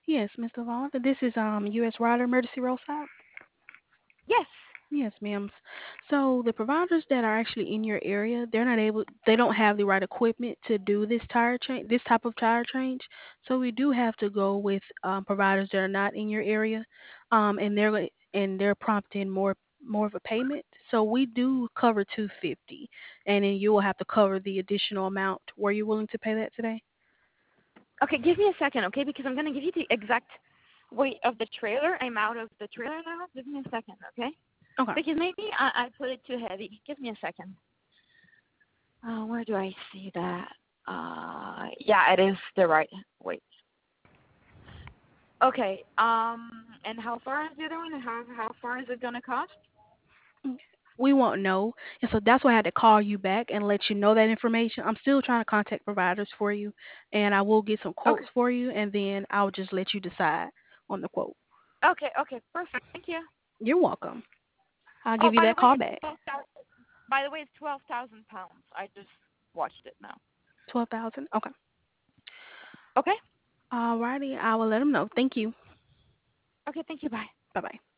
Yes, Mr. Vaughn. This is U.S. Rider Emergency Roadside. Yes. Yes, ma'am. So the providers that are actually in your area, they don't have the right equipment to do this type of tire change. So we do have to go with providers that are not in your area, and they're prompting more of a payment. So we do cover 250, and then you will have to cover the additional amount. Were you willing to pay that today? Okay, give me a second, okay? Because I'm going to give you the exact weight of the trailer. I'm out of the trailer now. Give me a second, okay? Okay. Because maybe I put it too heavy. Give me a second. Where do I see that? Yeah, it is the right weight. Okay. And how far is the other one? And how far is it gonna cost? We won't know. And so that's why I had to call you back and let you know that information. I'm still trying to contact providers for you, and I will get some quotes Okay. for you, and then I'll just let you decide on the quote. Okay. Okay. Perfect. Thank you. You're welcome. I'll Oh, give you by the that way, call it's back. 12,000. By the way, it's 12,000 pounds. I just watched it now. 12,000. Okay. Okay. Alrighty. I will let them know. Thank you. Okay. Thank you. Bye. Bye bye.